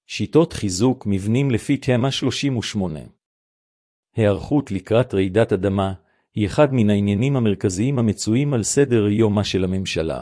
שיטות חיזוק מבנים לפי תמ"א 38. היערכות לקראת רעידת אדמה היא אחד מן העניינים המרכזיים המצויים על סדר יומה של הממשלה.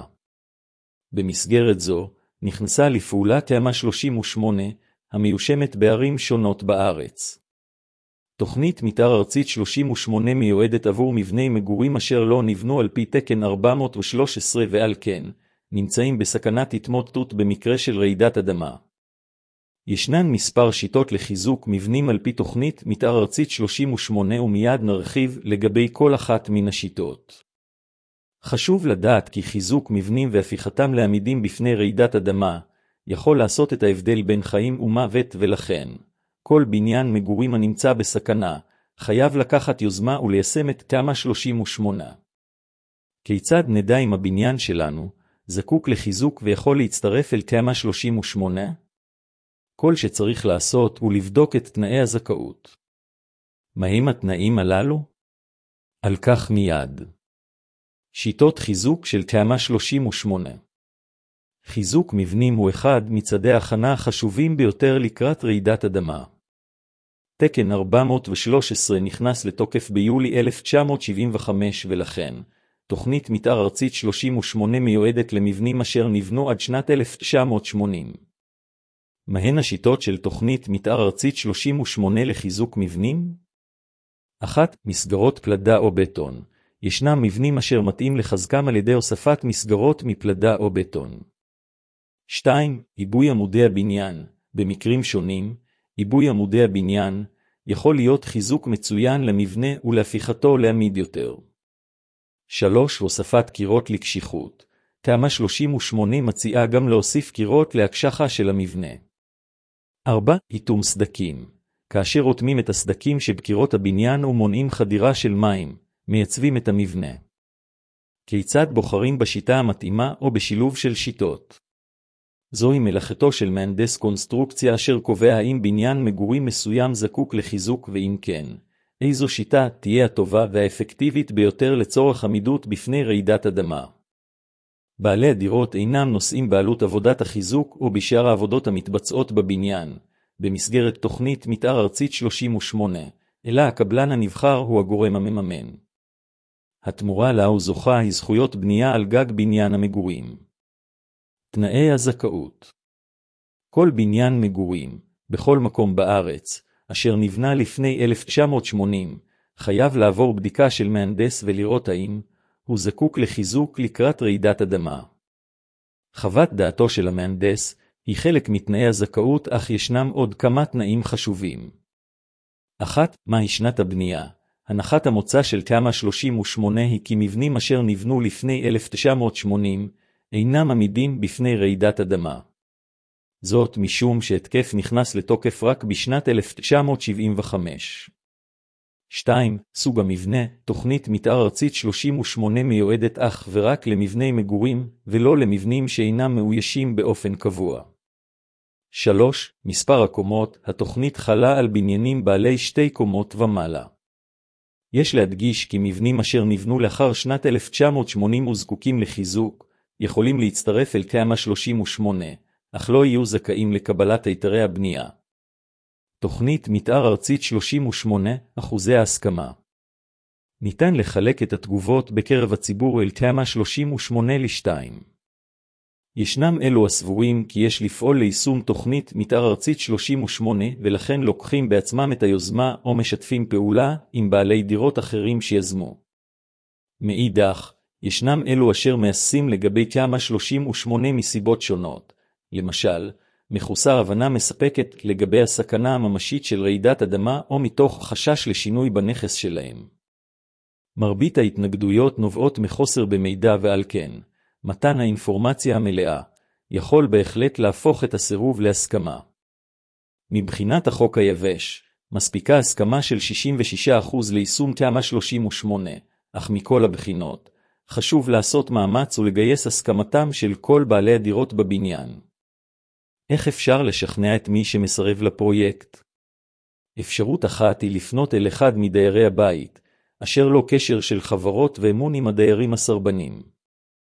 במסגרת זו נכנסה לפעולה תמ"א 38 המיושמת בערים שונות בארץ. תוכנית מתאר ארצית 38 מיועדת עבור מבני מגורים אשר לא נבנו על פי תקן 413 ועל כן נמצאים בסכנת התמוטטות במקרה של רעידת אדמה. ישנן מספר שיטות לחיזוק מבנים על פי תוכנית מתאר ארצית 38 ומיד נרחיב לגבי כל אחת מן השיטות. חשוב לדעת כי חיזוק מבנים והפיכתם לעמידים בפני רעידת אדמה יכול לעשות את ההבדל בין חיים ומוות, ולכן כל בניין מגורים הנמצא בסכנה חייב לקחת יוזמה וליישם את תמ"א 38. כיצד נדע אם הבניין שלנו זקוק לחיזוק ויכול להצטרף אל תמ"א 38? כל שצריך לעשות הוא לבדוק את תנאי הזכאות. מהם התנאים הללו? על כך מיד. שיטות חיזוק של תמ"א 38. חיזוק מבנים הוא אחד מצעדי ההכנה החשובים ביותר לקראת רעידת אדמה. תקן 413 נכנס לתוקף ביולי 1975 ולכן תוכנית מתאר ארצית 38 מיועדת למבנים אשר נבנו עד שנת 1980. מהן השיטות של תוכנית מתאר ארצית 38 לחיזוק מבנים? 1. מסגרות פלדה או בטון. ישנם מבנים אשר מתאים לחזקם על ידי הוספת מסגרות מפלדה או בטון. 2. עיבוי עמודי הבניין. במקרים שונים, עיבוי עמודי הבניין יכול להיות חיזוק מצוין למבנה ולהפיכתו לעמיד יותר. 3. הוספת קירות לקשיחות. תמ"א 38 מציעה גם להוסיף קירות להקשחה של המבנה. 4. איטום סדקים. כאשר אוטמים את הסדקים שבקירות הבניין ומונעים חדירה של מים, מייצבים את המבנה. כיצד בוחרים בשיטה המתאימה או בשילוב של שיטות? זוהי מלאכתו של מהנדס קונסטרוקציה אשר קובע האם בניין מגורים מסוים זקוק לחיזוק ואם כן, איזו שיטה תהיה הטובה והאפקטיבית ביותר לצורך עמידות בפני רעידת אדמה. בעלי הדירות אינם נושאים בעלות עבודת החיזוק או בשאר העבודות המתבצעות בבניין, במסגרת תוכנית מתאר ארצית 38, אלא הקבלן הנבחר הוא הגורם המממן. התמורה לה וזוכה היא זכויות בנייה על גג בניין המגורים. תנאי הזכאות. כל בניין מגורים, בכל מקום בארץ, אשר נבנה לפני 1980, חייב לעבור בדיקה של מהנדס ולראות האם הוא זקוק לחיזוק לקראת רעידת אדמה. חוות דעתו של המהנדס היא חלק מתנאי הזכאות, אך ישנם עוד כמה תנאים חשובים. 1. מהי שנת הבנייה? הנחת המוצא של תמ"א 38 היא כי מבנים אשר נבנו לפני 1980 אינם עמידים בפני רעידת אדמה. זאת משום שהתקף נכנס לתוקף רק בשנת 1975. 2. סוג המבנה. תוכנית מתאר ארצית 38 מיועדת אך ורק למבני מגורים ולא למבנים שאינם מאוישים באופן קבוע. 3. מספר הקומות. התוכנית חלה על בניינים בעלי 2 קומות ומעלה. יש להדגיש כי מבנים אשר נבנו לאחר שנת 1980 וזקוקים לחיזוק יכולים להצטרף אל תמ"א 38, אך לא יהיו זכאים לקבלת היתרי הבנייה. תוכנית מתאר ארצית 38, אחוזי ההסכמה. ניתן לחלק את התגובות בקרב הציבור אל תמ"א 38 לשתיים. ישנם אלו הסבורים כי יש לפעול ליישום תוכנית מתאר ארצית 38 ולכן לוקחים בעצמם את היוזמה או משתפים פעולה עם בעלי דירות אחרים שיזמו. מאידך, ישנם אלו אשר מיישמים לגבי תמ"א 38 מסיבות שונות, למשל, מחוסר הבנה מספקת לגבי הסכנה הממשית של רעידת אדמה או מתוך חשש לשינוי בנכס שלהם. מרבית ההתנגדויות נובעות מחוסר במידע ועל כן, מתן האינפורמציה המלאה יכול בהחלט להפוך את הסירוב להסכמה. מבחינת החוק היבש, מספיקה הסכמה של 66% ליישום תמ"א 38, אך מכל הבחינות, חשוב לעשות מאמץ ולגייס הסכמתם של כל בעלי הדירות בבניין. איך אפשר לשכנע את מי שמסרב לפרויקט? אפשרות אחת היא לפנות אל אחד מדיירי הבית, אשר לו קשר של חברות ואמון עם הדיירים הסרבנים.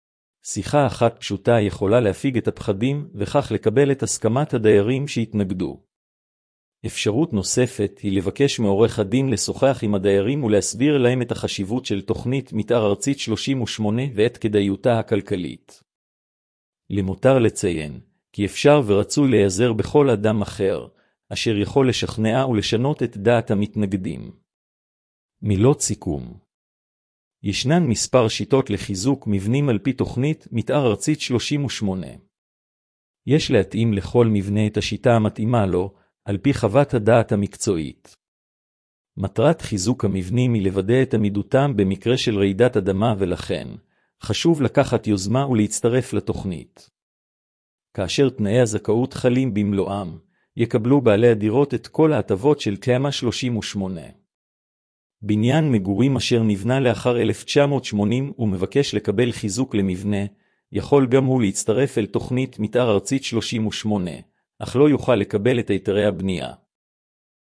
שיחה אחת פשוטה יכולה להפיג את הפחדים וכך לקבל את הסכמת הדיירים שהתנגדו. אפשרות נוספת היא לבקש מעורך הדין לשוחח עם הדיירים ולהסביר להם את החשיבות של תוכנית מתאר ארצית 38 ואת כדאיותה הכלכלית. למותר לציין כי אפשר ורצוי להיעזר בכל אדם אחר, אשר יכול לשכנע ולשנות את דעת המתנגדים. מילות סיכום. ישנן מספר שיטות לחיזוק מבנים על פי תוכנית מתאר ארצית 38. יש להתאים לכל מבנה את השיטה המתאימה לו, על פי חוות הדעת המקצועית. מטרת חיזוק המבנים היא לוודא את עמידותם במקרה של רעידת אדמה ולכן, חשוב לקחת יוזמה ולהצטרף לתוכנית. כאשר תנאי הזכאות חלים במלואם, יקבלו בעלי הדירות את כל ההטבות של תמ"א 38. בניין מגורים אשר נבנה לאחר 1980 ומבקש לקבל חיזוק למבנה, יכול גם הוא להצטרף אל תוכנית מתאר ארצית 38, אך לא יוכל לקבל את היתרי הבנייה.